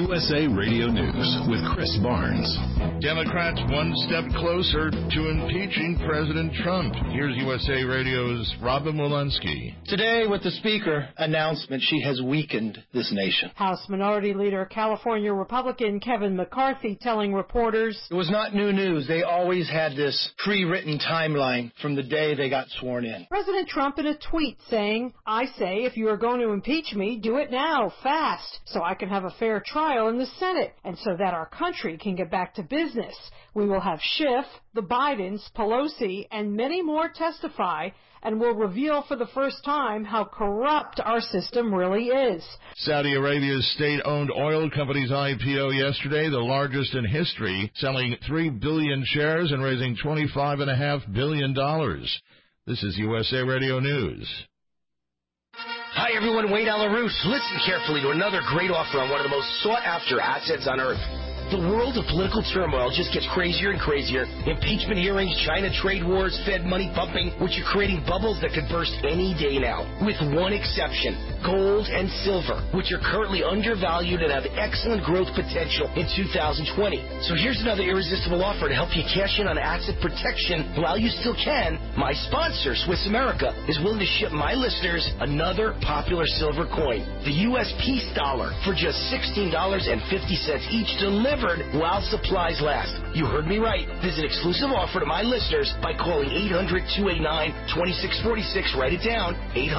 USA Radio News with Chris Barnes. Democrats one step closer to impeaching President Trump. Here's USA Radio's Robin Walensky. Today, with the Speaker announcement, she has weakened this nation. House Minority Leader, California Republican Kevin McCarthy telling reporters, it was not new news. They always had this pre-written timeline from the day they got sworn in. President Trump in a tweet saying, I say if you are going to impeach me, do it now, fast, so I can have a fair trial in the Senate, and so that our country can get back to business. We will have Schiff, the Bidens, Pelosi, and many more testify, and will reveal for the first time how corrupt our system really is. Saudi Arabia's state-owned oil company's IPO yesterday, the largest in history, selling 3 billion shares and raising $25.5 billion. This is USA Radio News. Hi, everyone. Wade Alaroos. Listen carefully to another great offer on one of the most sought-after assets on earth. The world of political turmoil just gets crazier and crazier. Impeachment hearings, China trade wars, Fed money pumping, which are creating bubbles that could burst any day now. With one exception, gold and silver, which are currently undervalued and have excellent growth potential in 2020. So here's another irresistible offer to help you cash in on asset protection while you still can. My sponsor, Swiss America, is willing to ship my listeners another popular silver coin, the U.S. Peace Dollar, for just $16.50 each, delivered while supplies last. You heard me right. This is an exclusive offer to my listeners by calling 800-289-2646. Write it down,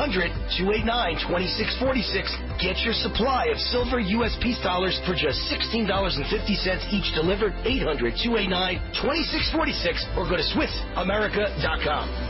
800-289-2646. Get your supply of silver U.S. Peace Dollars for just $16.50 each, delivered, 800-289-2646, or go to SwissAmerica.com.